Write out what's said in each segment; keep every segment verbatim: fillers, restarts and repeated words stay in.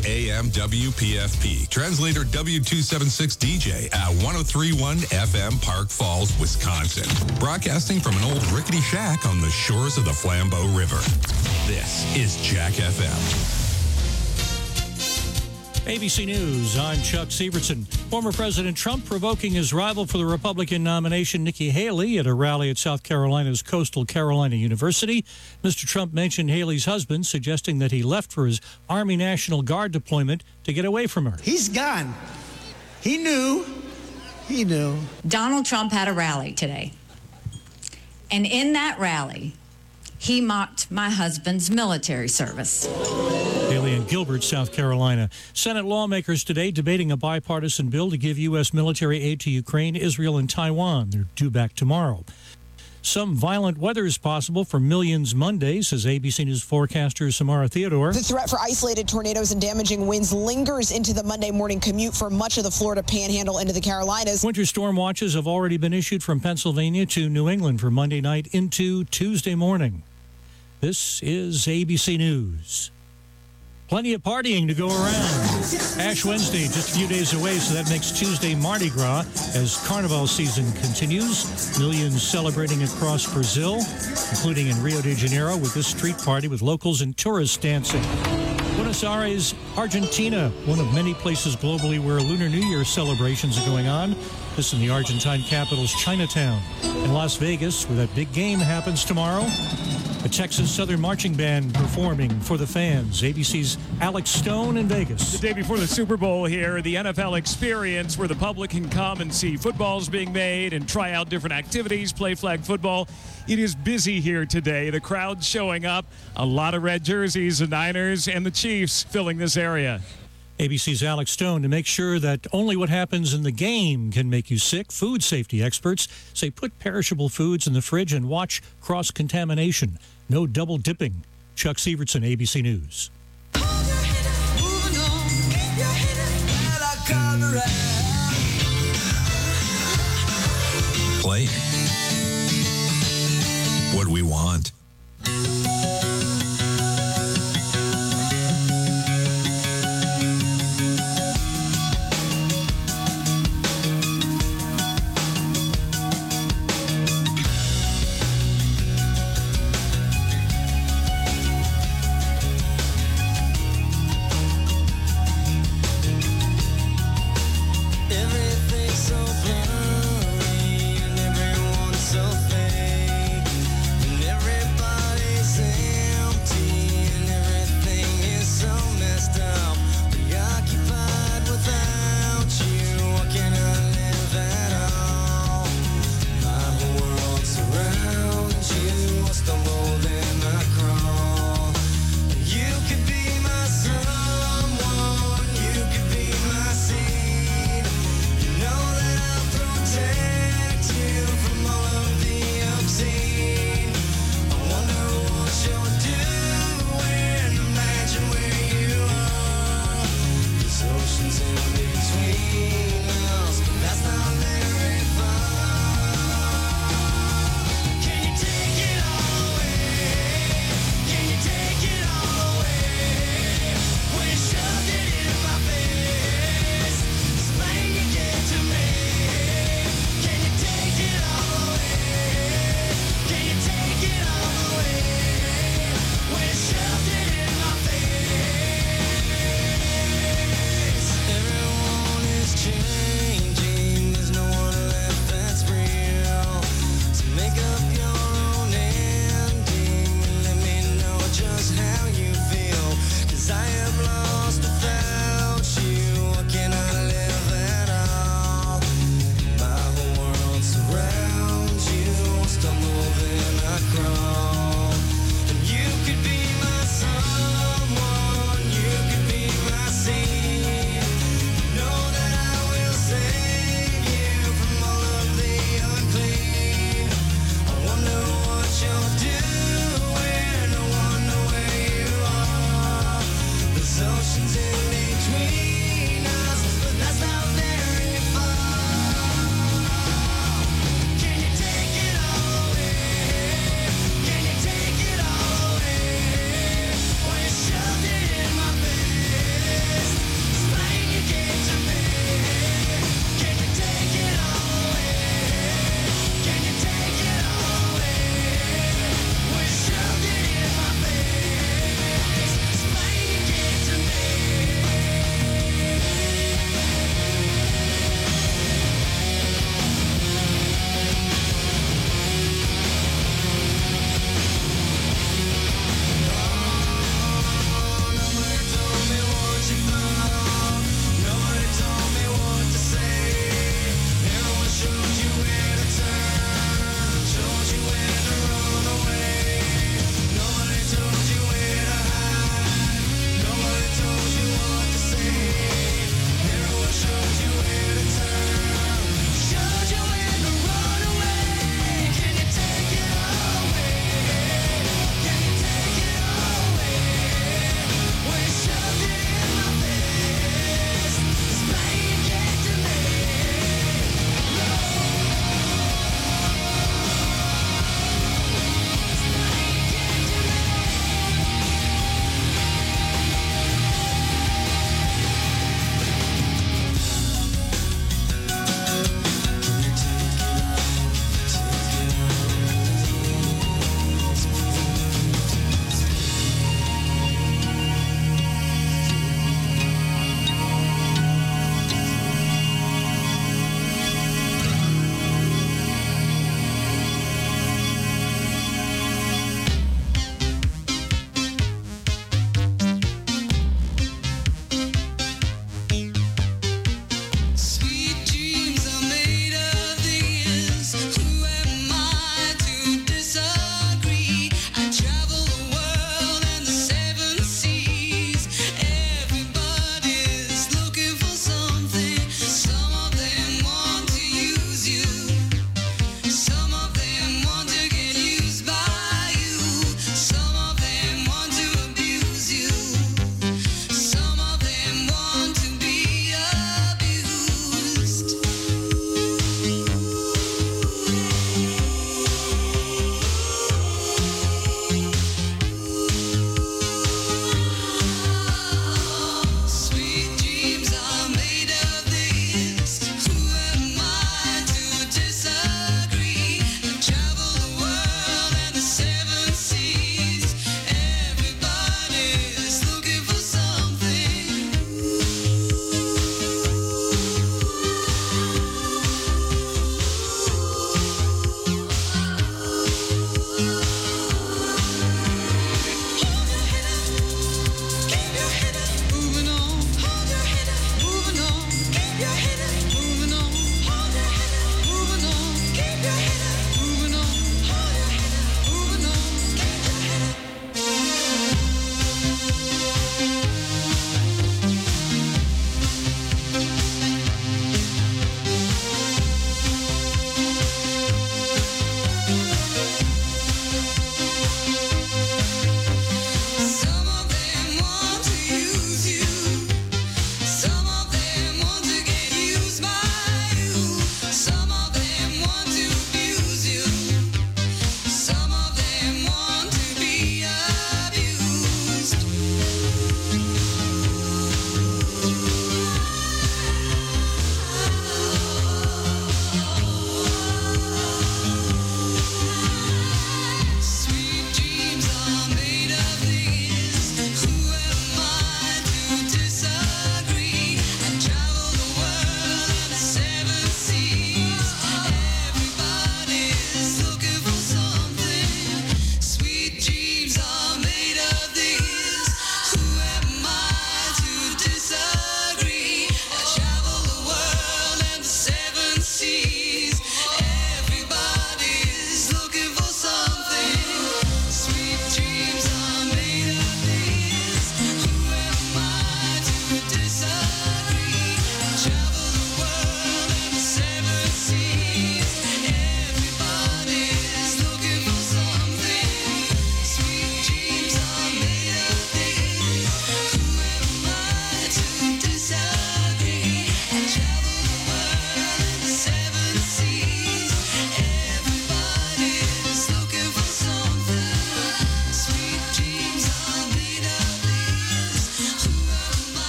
A M W P F P. Translator W two seventy-six D J at one oh three point one F M Park Falls, Wisconsin. Broadcasting from an old rickety shack on the shores of the Flambeau River. This is Jack F M. A B C News, I'm Chuck Severson. Former President Trump provoking his rival for the Republican nomination, Nikki Haley, at a rally at South Carolina's Coastal Carolina University. Mister Trump mentioned Haley's husband, suggesting that he left for his Army National Guard deployment to get away from her. He's gone. He knew. He knew. Donald Trump had a rally today. And in that rally, he mocked my husband's military service. Haley in Gilbert, South Carolina. Senate lawmakers today debating a bipartisan bill to give U S military aid to Ukraine, Israel, and Taiwan. They're due back tomorrow. Some violent weather is possible for millions Monday, says A B C News forecaster Samara Theodore. The threat for isolated tornadoes and damaging winds lingers into the Monday morning commute for much of the Florida Panhandle into the Carolinas. Winter storm watches have already been issued from Pennsylvania to New England for Monday night into Tuesday morning. This is A B C News. Plenty of partying to go around. Ash Wednesday, just a few days away, so that makes Tuesday Mardi Gras as Carnival season continues. Millions celebrating across Brazil, including in Rio de Janeiro with this street party with locals and tourists dancing. Buenos Aires, Argentina, one of many places globally where Lunar New Year celebrations are going on. This in the Argentine capital's Chinatown. In Las Vegas, where that big game happens tomorrow, a Texas Southern Marching Band performing for the fans. A B C's Alex Stone in Vegas. The day before the Super Bowl here, the N F L Experience, where the public can come and see footballs being made and try out different activities, play flag football. It is busy here today. The crowd's showing up. A lot of red jerseys, the Niners and the Chiefs filling this area. A B C's Alex Stone. To make sure that only what happens in the game can make you sick, food safety experts say put perishable foods in the fridge and watch cross-contamination. No double dipping. Chuck Severson, A B C News. Play what we want. Everyone's so fake, and everybody's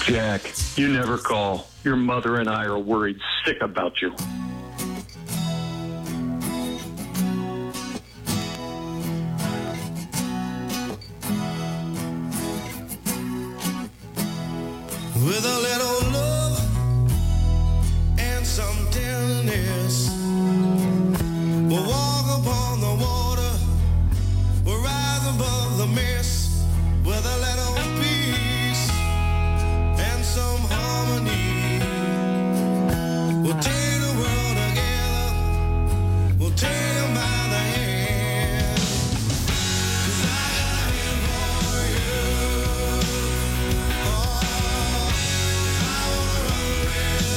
Jack, you never call. Your mother and I are worried sick about you. With a little love and some tenderness, we'll walk upon the water, we'll rise above the mist, with a little peace and some harmony. We'll take the world together, we'll take them by the hand, 'cause I got a hand for you. Oh, I wanna run with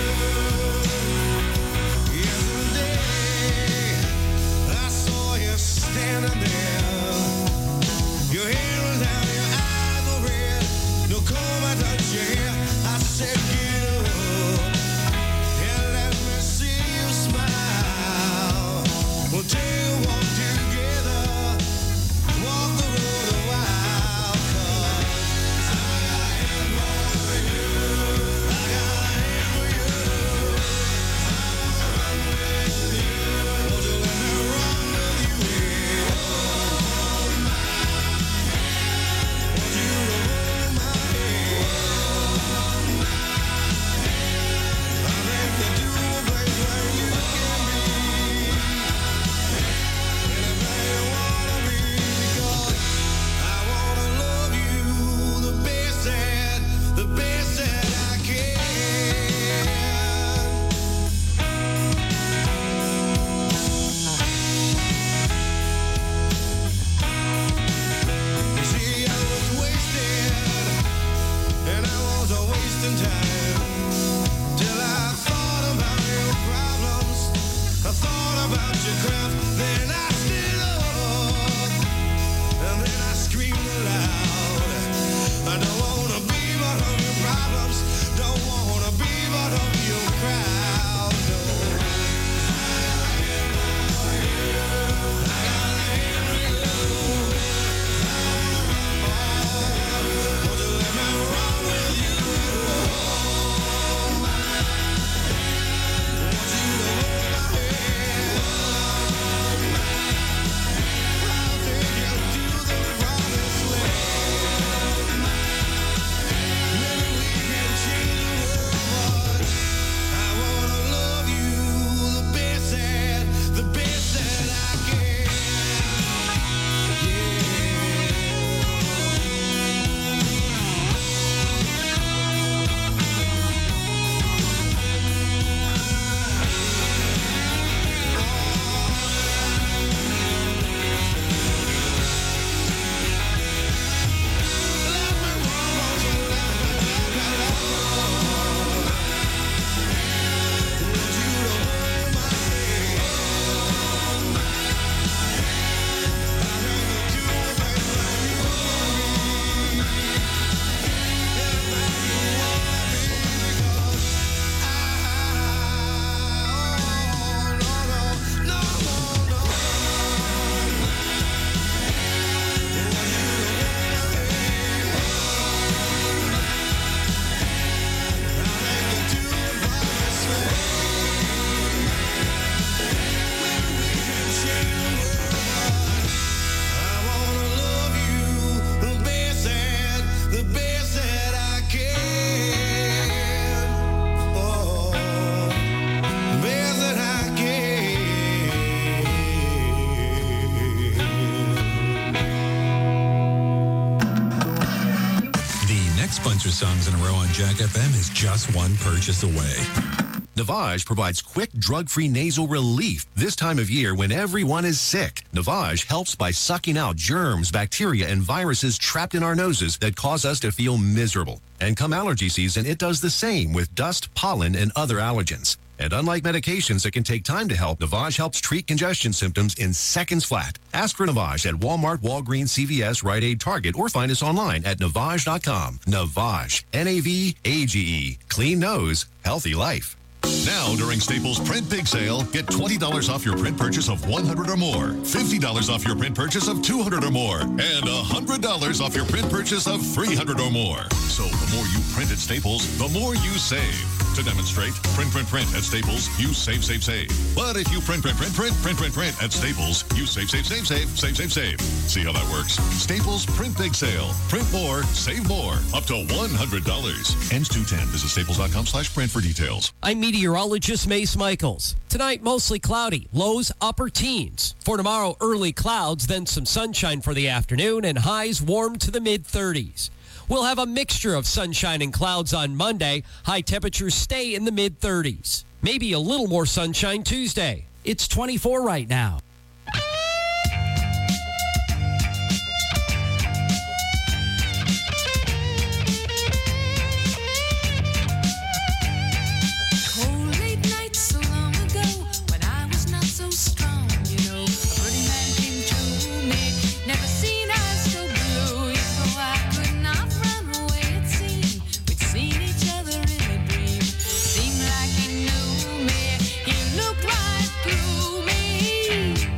you. Yesterday, I saw you standing there. Your hair was down, your eyes were red. No comb, I touched your hair. I said, get up and let me see you smile. We'll take a walk together, walk the road a while. 'Cause I got a hand for you. I got a hand for you. I wanna run with you. Won't you let me run with you? Hold my hand. Want you to hold my hand. I think to do a place where you can be anything you wanna be, because I wanna love you the best that, the best that I can. You see, I was wasted, and I was a wasting time, till I thought about your problems, I thought about your craft, then I stood up, and then I screamed aloud. I don't wanna be part of your problems, don't wanna be part of your crowd, no. I got a hand for you. I got a hand for you. Won't you let me run with you? Hold my hand. Want you to hold my hand. I'll take you to the promised land. Maybe we can change the world, but I wanna love you the best that, the best that I can. Songs in a row on Jack F M is just one purchase away. Navage provides quick, drug-free nasal relief this time of year when everyone is sick. Navage helps by sucking out germs, bacteria, and viruses trapped in our noses that cause us to feel miserable. And come allergy season, it does the same with dust, pollen, and other allergens. And unlike medications that can take time to help, Navage helps treat congestion symptoms in seconds flat. Ask for Navage at Walmart, Walgreens, C V S, Rite Aid, Target, or find us online at Navage dot com. Navage, N A V A G E. Clean nose, healthy life. Now, during Staples Print Big Sale, get twenty dollars off your print purchase of one hundred dollars or more, fifty dollars off your print purchase of two hundred dollars or more, and one hundred dollars off your print purchase of three hundred dollars or more. So the more you print at Staples, the more you save. To demonstrate, print, print, print at Staples, you save, save, save. But if you print, print, print, print, print, print, print at Staples, you save, save, save, save, save, save, save. See how that works? Staples Print Big Sale. Print more, save more. Up to one hundred dollars. Ends two ten. Visit staples.com slash print for details. I'm meteorologist Mace Michaels. Tonight, mostly cloudy. Lows upper teens. For tomorrow, early clouds, then some sunshine for the afternoon, and highs warm to the mid thirties. We'll have a mixture of sunshine and clouds on Monday. High temperatures stay in the mid thirties. Maybe a little more sunshine Tuesday. It's twenty-four right now. Seemed like he knew me. He looked right through me.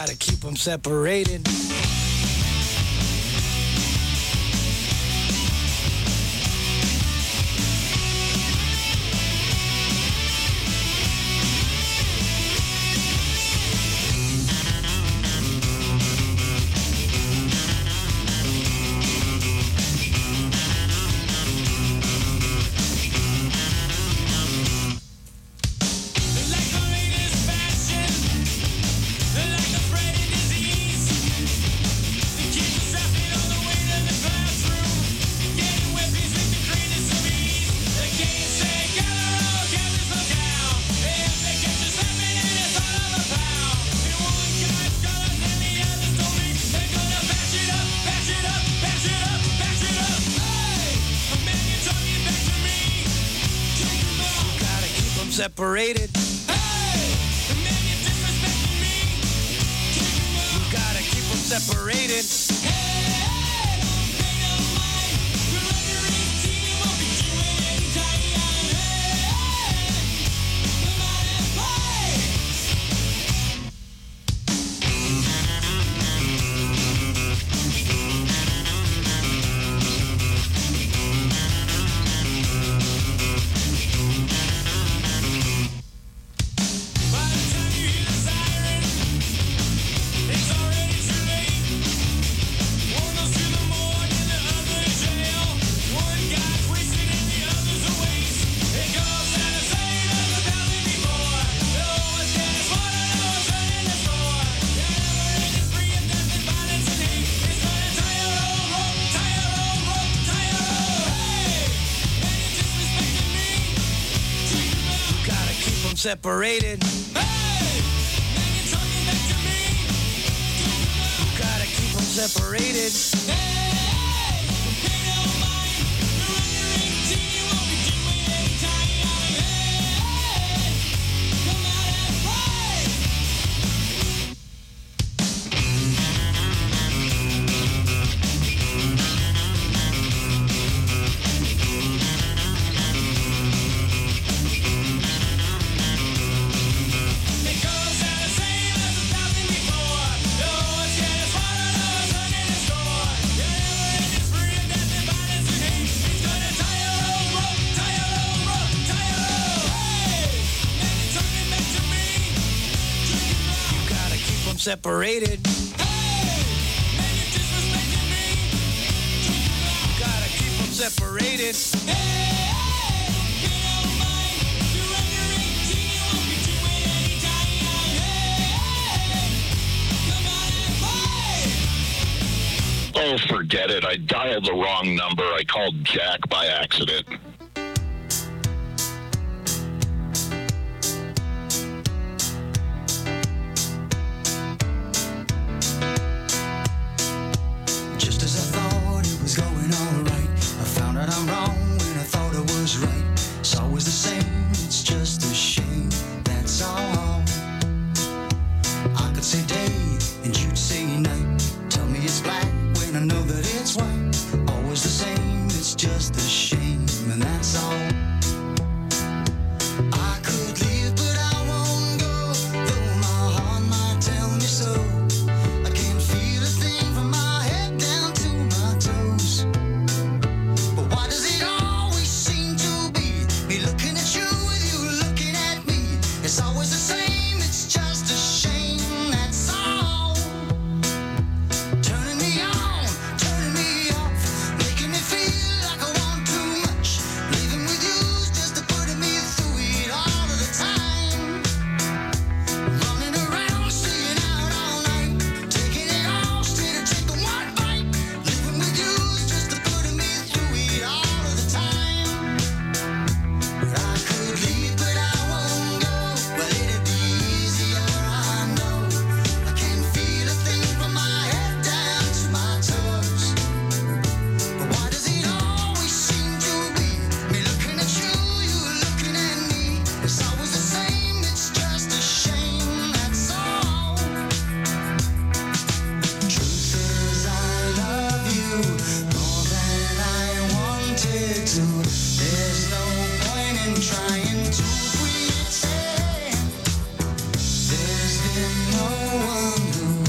gotta keep them separated. Separated. Hey, the man you're disrespecting me. You gotta keep them separated. Hey, hey, don't pay no mind. You're under eighteen, you won't be doing anytime. Hey, hey, come on and separated. Hey, man, you're talking back to me. You gotta keep them separated. Hey, don't pay no mind. You're under eighteen, you won't be doing anytime. Hey, come out and separated. Hey, man, you're disrespecting me. You gotta keep them separated. Hey, don't pay no mind. You're under eighteen, you won't be doing anytime. Hey, come on and play. Oh, forget it. I dialed the wrong number. I called Jack by accident. I'm wrong when I thought I was right. It's always the same, it's just a shame, that's all. I could say day and you'd say night. Tell me it's black when I know that it's white. Always the same, it's just a shame, and that's all. I could leave but I won't go, though my heart might tell me so. I can't feel a thing from my head down to my toes. Why does it always seem to be me looking at you with you looking at me? It's always the same, it's just a shame, that's all. Turning me on, turning me off, making me feel like I want too much. Living with you's just putting me through it all of the time. Running around, staying out all night, taking it all straight to take one bite. Living with you's just putting me through it all of the time. But I could leave, but I won't go. Well, it'd be easier, I know. I can't feel a thing from my head down to my toes. But why does it always seem to be me looking at you, you looking at me? It's always the same, it's just a shame, that's all. Truth is, I love you more than I wanted to. There's no point in trying to pretend. There's been no one who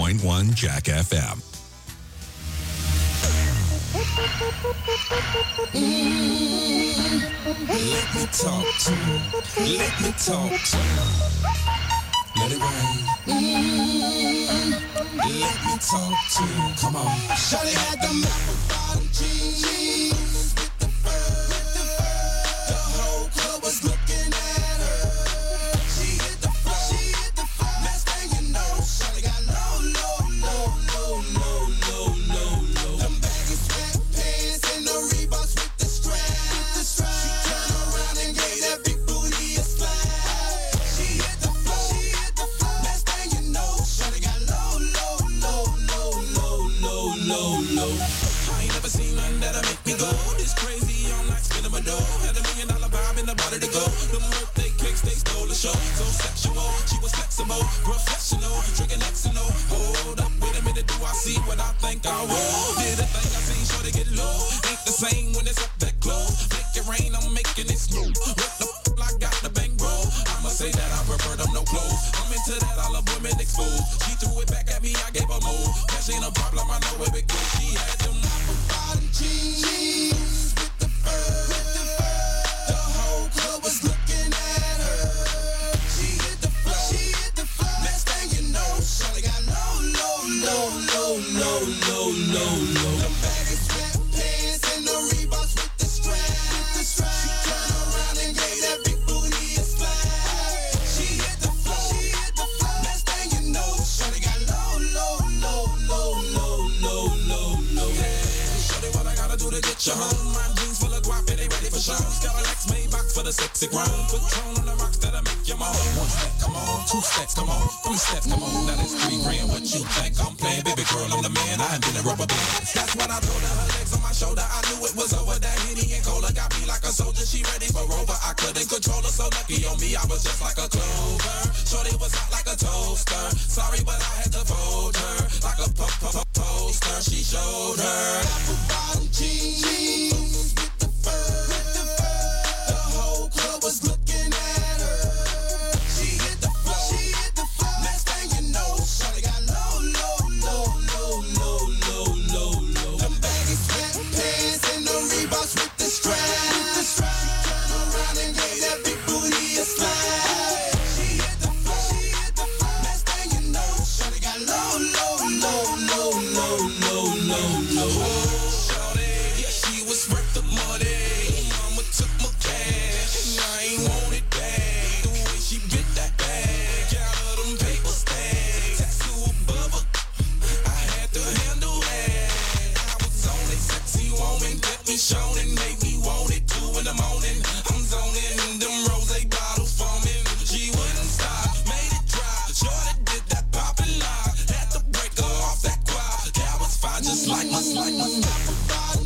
point one Jack F M. Mm, let me talk to you. Let me talk to you. Let it rain. Mm, let me talk to you. Come on. Shawty had the apple jeans with the fur. The whole club was looking at her. She hit the floor. She hit the floor. Next thing you know, shawty got low, low, low, low, low, low, low, low. Them baggy sweatpants and the Reeboks with the strap. With the strap. She turned around and gave that big booty a slap. She hit the floor. She hit the floor. Next thing you know, shawty got low, low, low, low, low, low, low, low. I ain't never seen nothing that'll make me go this crazy. I'm like spinning my dough. Had a million dollar vibe in the body to go. Them birthday cakes, they stole the show. So sexual, she was flexible, professional, drinking Xano. Hold up, wait a minute, do I see what I think I will? Did a thing I seen, sure to get low. Ain't the same when it's up that close. Make it rain, I'm making it snow. What the f***, I got the bang bro. I'ma say that I prefer them no clothes. I'm into that, I love women exposed. She threw it back at me, I gave her more. Cash ain't a problem, I know it because she had them apple bottom jeans with the fur. With the fur. The whole club was looking at her. She hit the floor. She hit the floor. Next thing you know, shawty got low, low, low, low, low, low, low, low. Them baggy sweatpants and the Reeboks with the strap. With the strap. She turned around and gave that big booty a slap. She hit the floor. She hit the floor. Next thing you know, shawty got low, low, low, low, low, low, low, low. Yeah, shawty, what I gotta do to get you home? My jeans full of guap, they ready for show. Got a Lex Maybach for the sexy ground. Put tone on the rocks that'll make you moan. One step, come on. Two steps, come on. Three steps, come on. Now that's three grand. What you think I'm playing? Baby girl, I'm the man. I ain't been a rubber band. That's what I told her. Her legs on my shoulder. I knew it was over. That Henny and Cola got me like a soldier. She ready for Rover. I couldn't control her. So lucky on me, I was just like a clover. Shorty was hot like a toaster. Sorry, but I had to fold her like a po- po- po- poster. She showed her apple bottom jeans with the fur. With the fur. The whole club was looking at her. She hit the floor. She hit the floor. Next thing you know, shawty got low, low, low, low, low, low, low, low. Them baggy sweatpants and the Reeboks with the strap. With the strap. She turned around and gave that big booty a slap. She hit the floor. She hit the floor. Next thing you know, shawty got low, low, low, low, low, low, low, low. Shawty, yeah, she was worth the money. Mama took my cash. I ain't want it back. The way she bit that bag. Got her them paper stacks. Tattoo above her. I had to handle that. I was on it, sexy woman. Kept me shown and made me want it. Two in the morning, I'm zoning. Them rose bottles foaming. She wouldn't stop, made it dry. Jordan did that poppin' lock. Had to break her off that quad. That was fine, just like my, like my apple bottom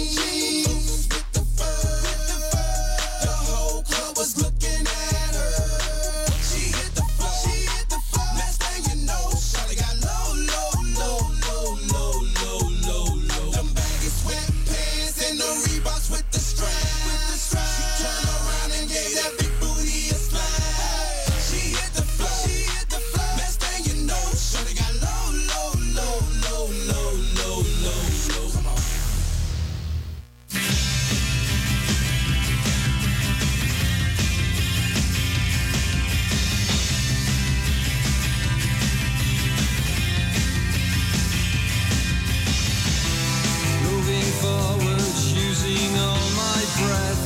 jeans with the fur. With the fur. The whole club was looking at her. She hit the floor. She hit the floor. Next thing you know, shawty got low, low, low, low, low, low, low, low. Them baggy sweatpants and the Reeboks with the strap. With the strap. She turned around and gave that big booty a slap. She hit the floor. She hit the floor. Next thing you know, shawty got low, low, low, low, low, low, low, low. Come on. Moving forward, using all my breath.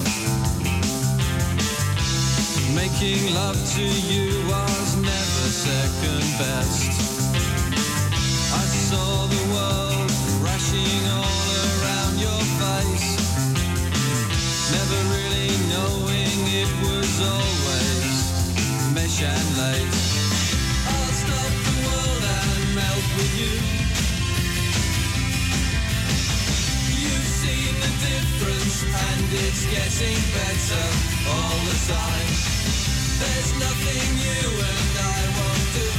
Making love to you was never second best. I saw the world crashing all around your face. Never really knowing it was always mesh and lace. I'll stop the world and melt with you. You've seen the difference and it's getting better all the time. There's nothing you and I won't do.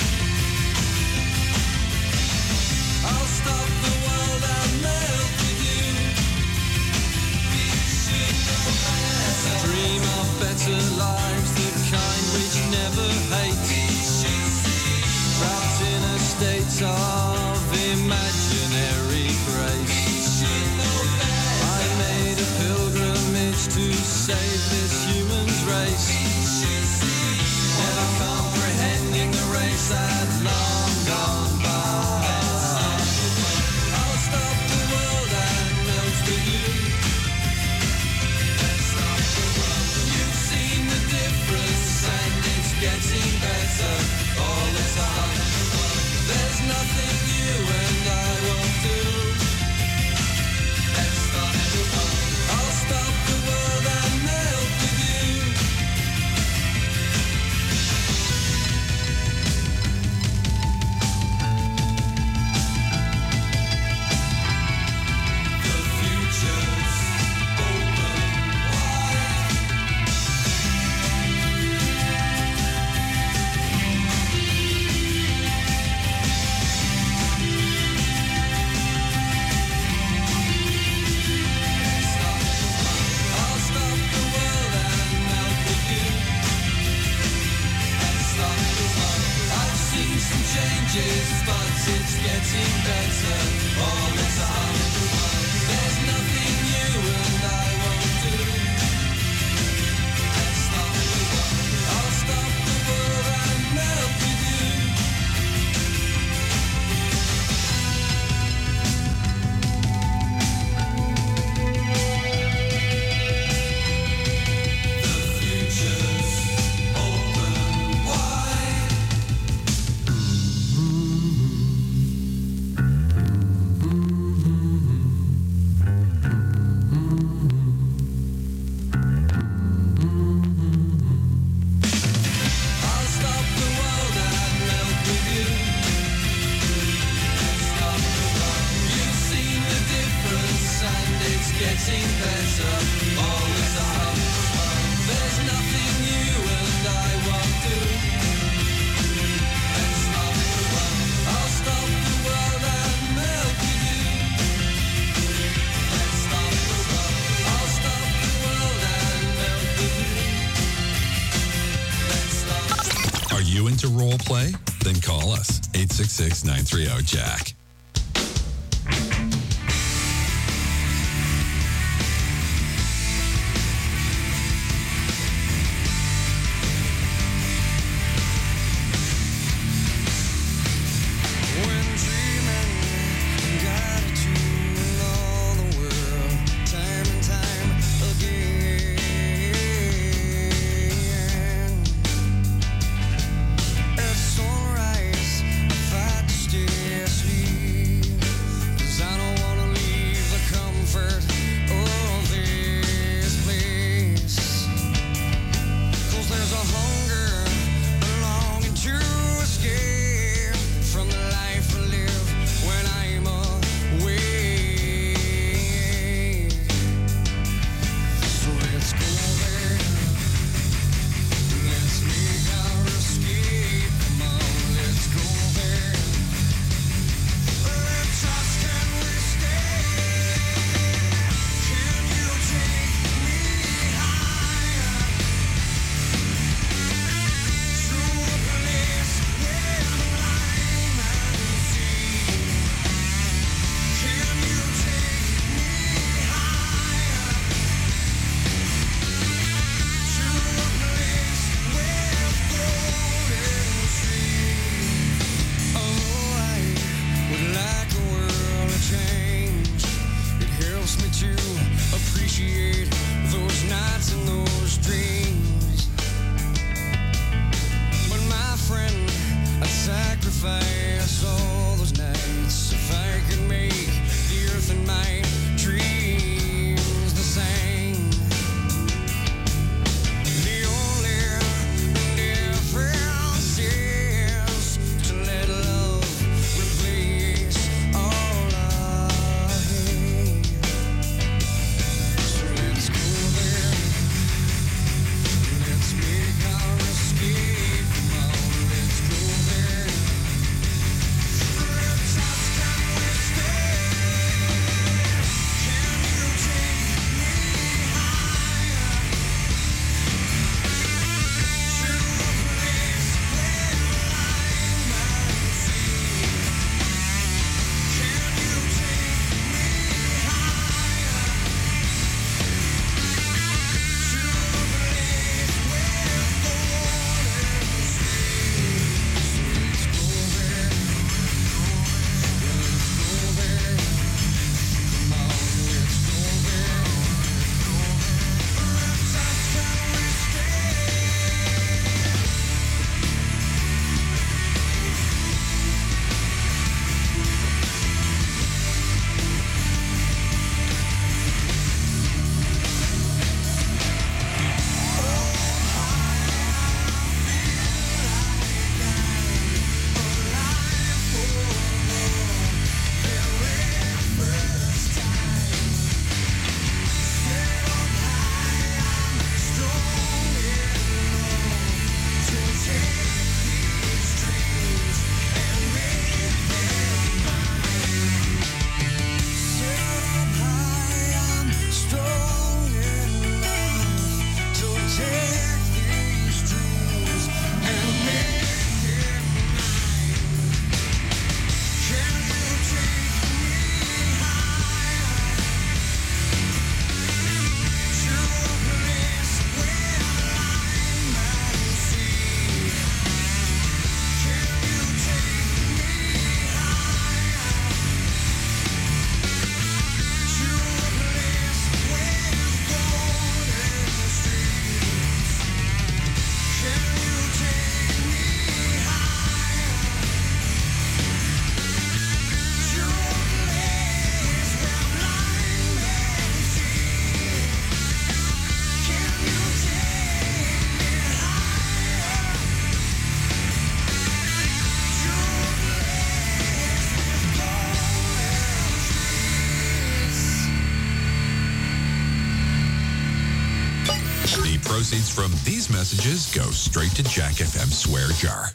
I'll stop the world and melt with you. We should know better. Dream of better lives, the kind which never hate. Trapped in a state of save this human's race. Never comprehending the race had long gone by. I'll stop the world and melt with you. You've seen the difference and it's getting better all the time. There's nothing you and I won't do. I'll stop the world and melt with you. The future's open wide. I'll stop the world and melt with you. And stop the world. I've seen some changes, but it's getting better all the time. There's nothing you and I won't do. And stop the world. I'll stop the world and melt with you. The future's open wide. I'll stop the world and melt with you. And stop the world. You've seen the difference and it's getting better all the time. There's nothing you and I won't do. And stop the world. I'll stop the world and melt with you. And stop the world. I'll stop the world and melt with you. And stop. Are you into role play? Then call us eight six six, nine three zero, Jack. When dreaming, gratitude in all the world, time and time again. At sunrise, I fight to stay asleep. The proceeds from these messages go straight to Jack F M Swear Jar.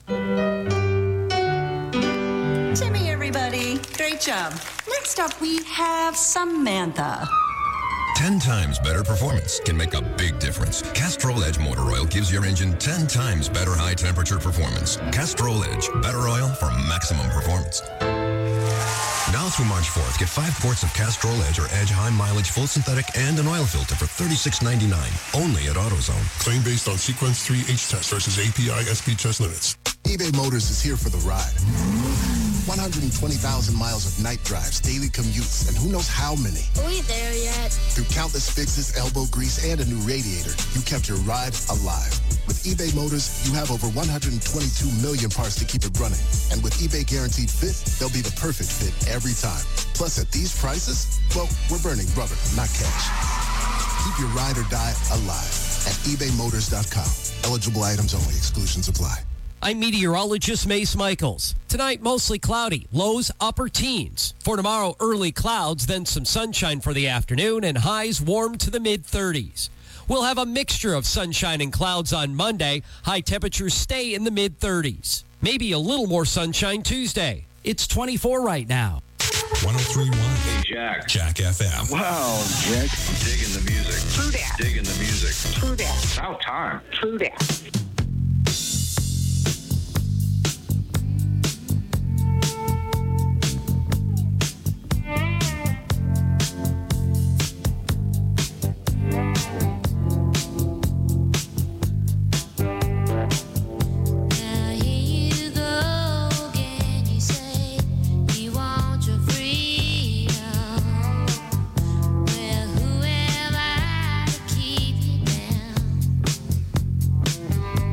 Timmy, everybody. Great job. Next up, we have Samantha. ten times better performance can make a big difference. Castrol Edge Motor Oil gives your engine ten times better high temperature performance. Castrol Edge, better oil for maximum performance. Now through March fourth, get five quarts of Castrol Edge or Edge High Mileage Full Synthetic and an oil filter for thirty-six ninety-nine. Only at AutoZone. Claim based on Sequence three H test versus A P I S P test limits. eBay Motors is here for the ride. one hundred twenty thousand miles of night drives, daily commutes, and who knows how many. Are we there yet? Through countless fixes, elbow grease, and a new radiator, you kept your ride alive. With eBay Motors, you have over one hundred twenty-two million parts to keep it running. And with eBay Guaranteed Fit, they'll be the perfect fit every time. Plus, at these prices, well, we're burning rubber, not cash. Keep your ride or die alive at ebay motors dot com. Eligible items only. Exclusions apply. I'm meteorologist Mace Michaels. Tonight, mostly cloudy, lows upper teens. For tomorrow, early clouds, then some sunshine for the afternoon, and highs warm to the mid-thirties. We'll have a mixture of sunshine and clouds on Monday. High temperatures stay in the mid-thirties. Maybe a little more sunshine Tuesday. It's twenty-four right now. one oh three point one. Hey, Jack. Jack F M. Wow, Jack. I'm digging the music. True that. Digging the music. True that. About time. True that. Whoever I keep you down.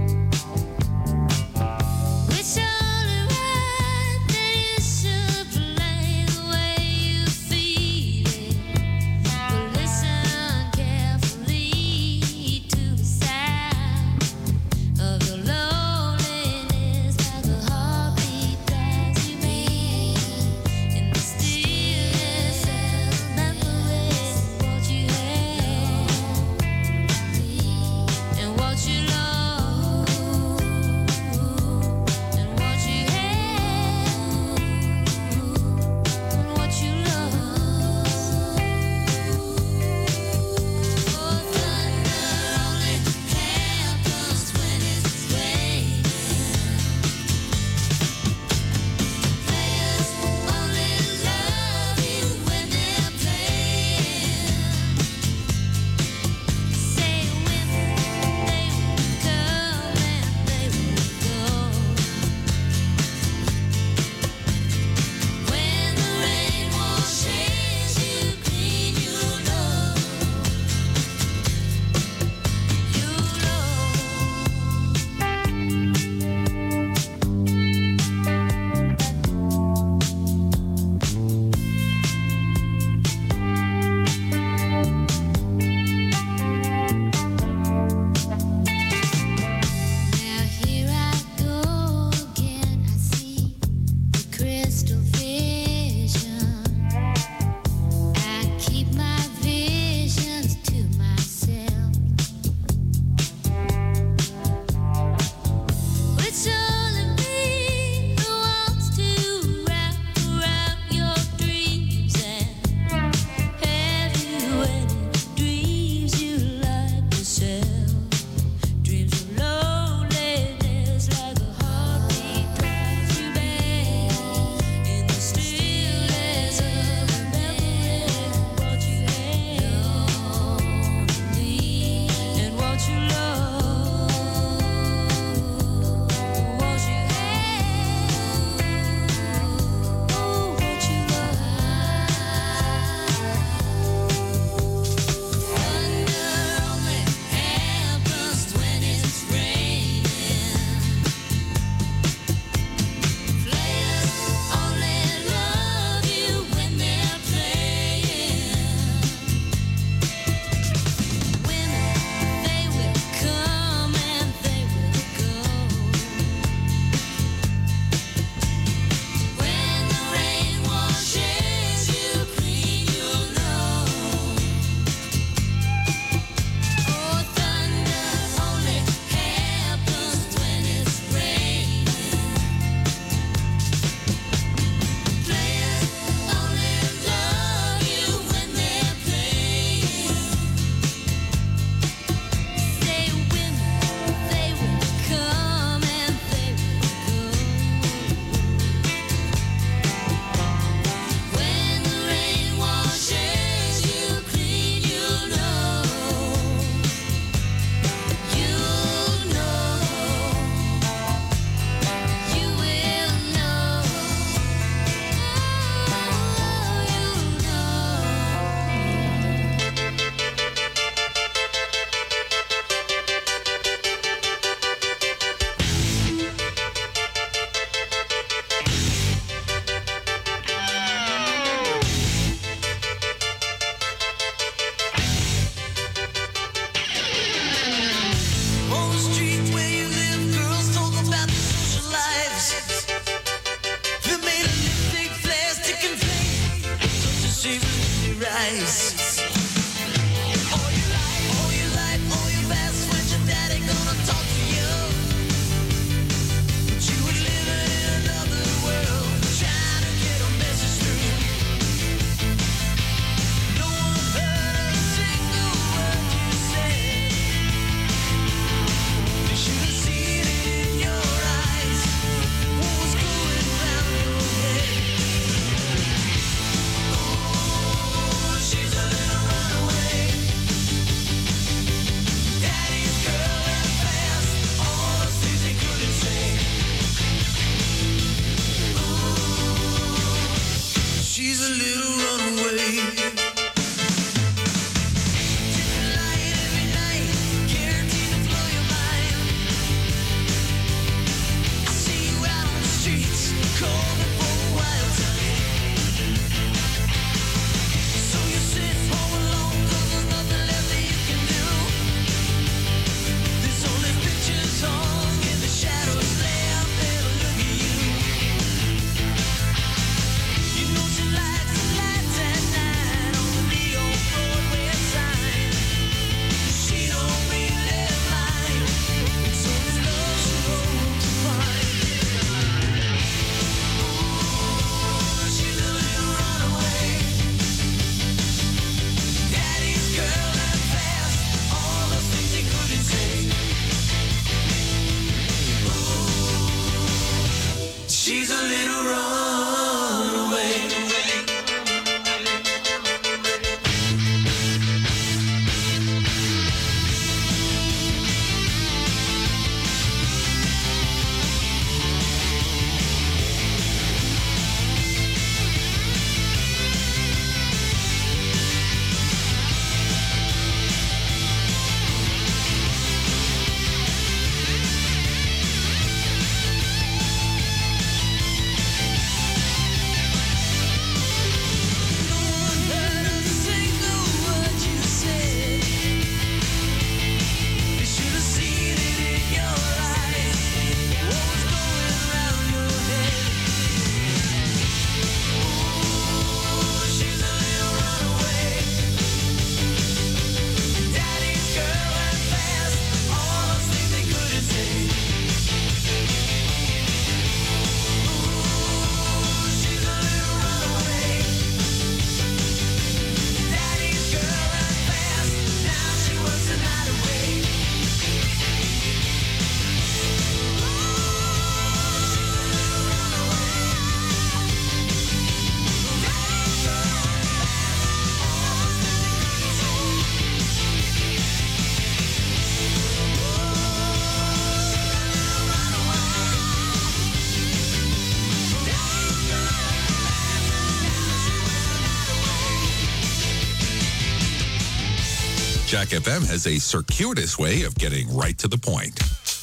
Jack F M has a circuitous way of getting right to the point.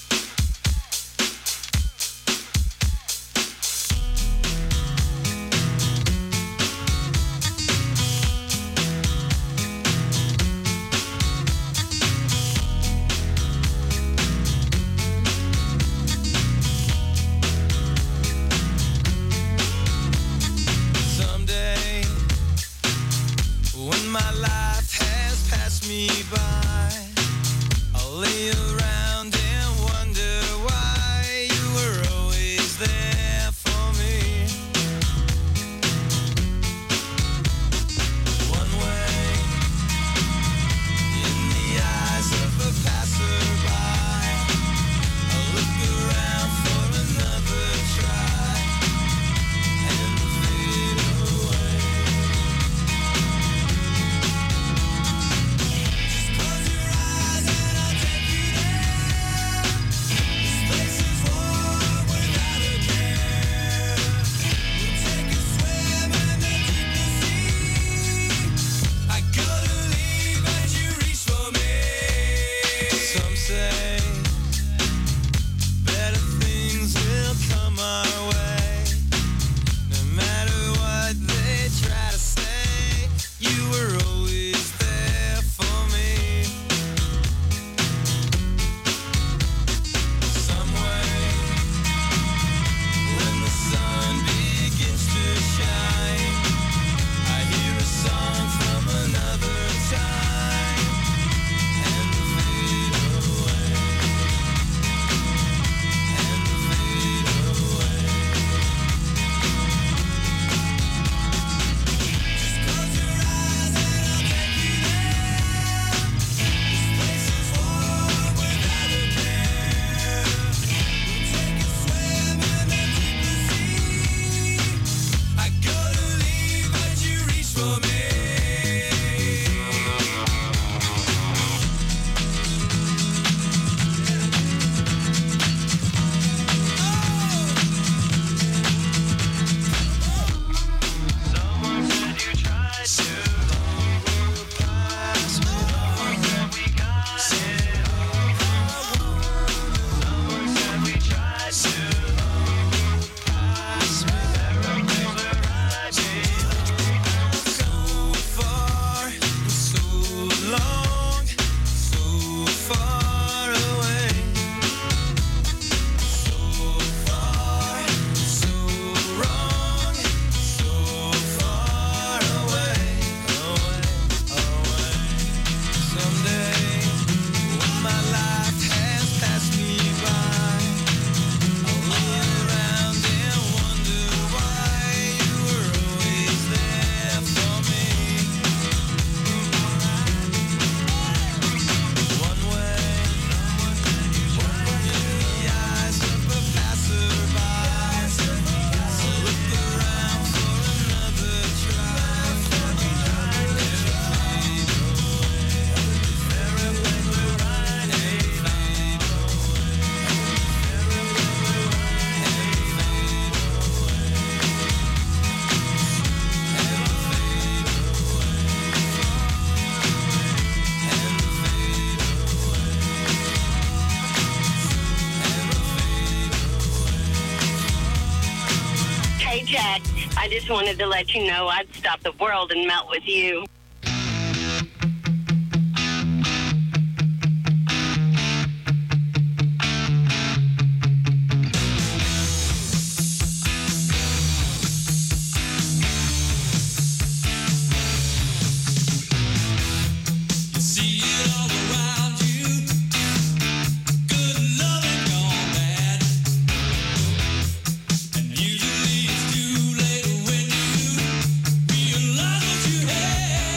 Someday, when my life has passed me by, I'll lay around and wonder why you were always there for me. One way, in the eyes of a passerby, I'll look around for another try and fade away. Just close your eyes and I'll take you there. This place is warm without a care. We'll take a swim in the deep sea. I gotta leave, but you reach for me. Some say better things will come our way. No matter what they try to say, you were always there for me. Some way, when the sun begins to shine, I hear a song from another time and fade away, and fade away. Just close your eyes and I'll take you there. This place is warm without a care. We'll take a swim in the deep sea. I gotta leave, but you reach for me. Someone said you tried to pass me. Someone said we got it all. Someone said we tried to pass me. Everything's right. So far, so long, so far away. So far, so wrong, so far away, away, away. Someday, when my life has passed me by, I'll lay around and wonder why you were always there for me. One way, in the eyes of a passerby, I'll look around for another try and fade away. Everything we're right and fade away. Hey, Jack, I just wanted to let you know I'd stop the world and melt with you. You see it all around you, good loving gone bad, and usually it's too late when you realize what you had.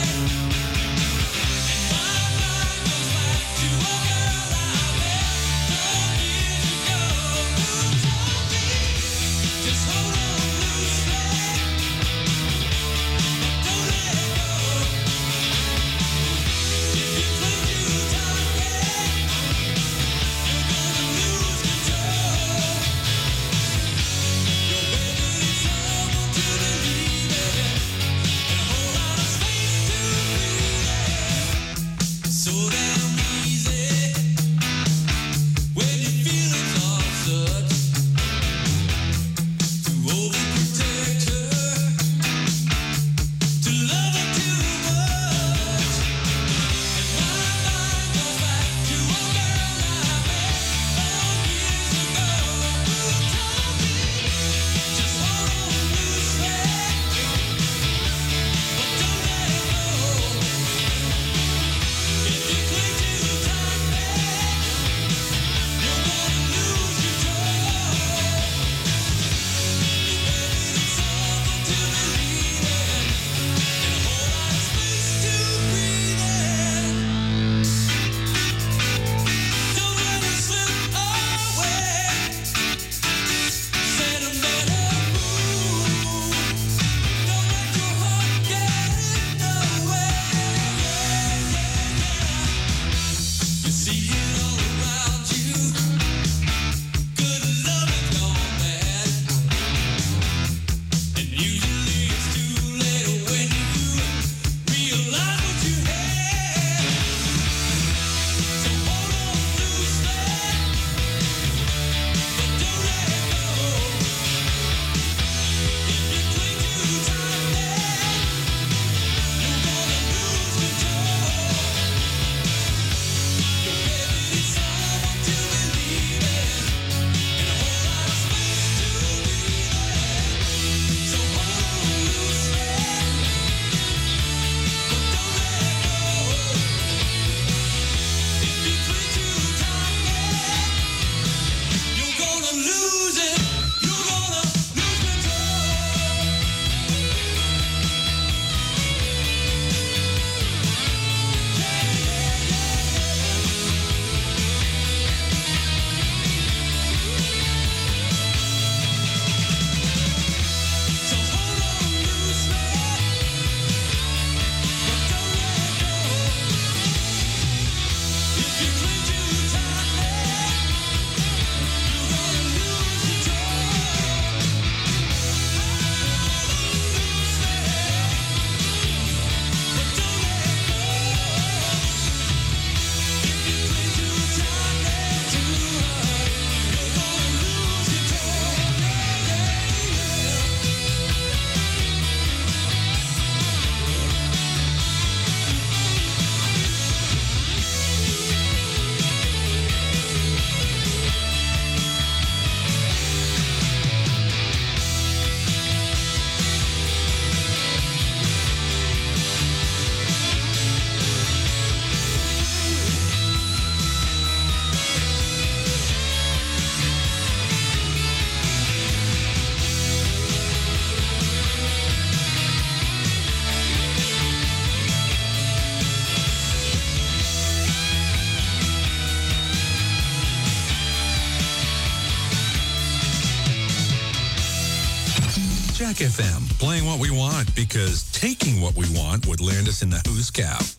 Jack F M, playing what we want because taking what we want would land us in the Who's Cap.